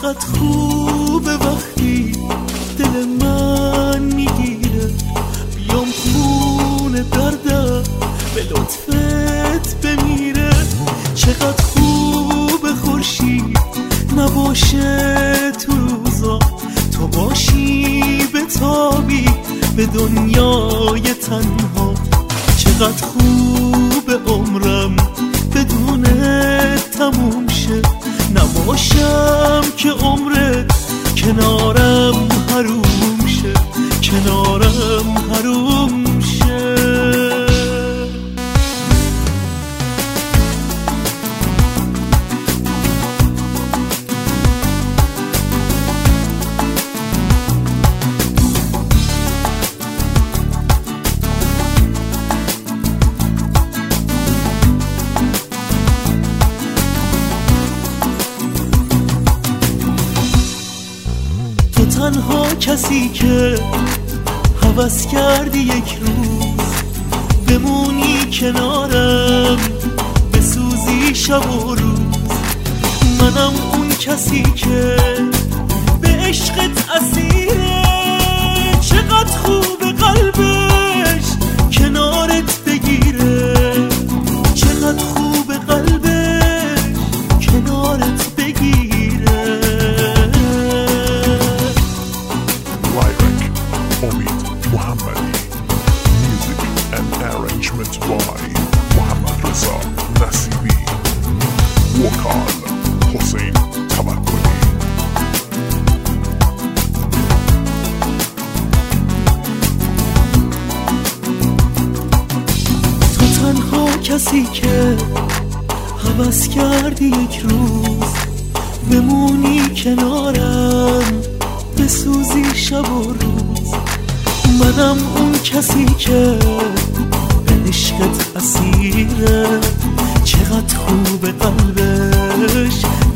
چقدر خوبه وقتی دل من میگیره بیام خونه دردم به لطفت بمیره. چقدر خوبه خورشید نباشه تو روزا، تو باشی بتابی به دنیای تنها. چقدر خوبه عمرم بدون تموم شه، نباشم که عمرت کنارم حروم شه، کنارم حروم شه. تنها کسی که هوس کردی یک روز بمونی کنارم بسوزی شب و روز. منم اون کسی که به عشقت اسیره، چقدر خوب قلبش کنارت بگیره، چقدر خوب قلبش کنارت بگیره. Omid Mohammadi. Music and arrangement by Mohammad Reza Nasibi. Wokal Hossein Tawakkoli. تو تنها کسی که هوس کردی یک روز بمونی کنارم بسوزی شب و روز. منم اون کسی که به عشقت اسیره، چقدر خوب قلبش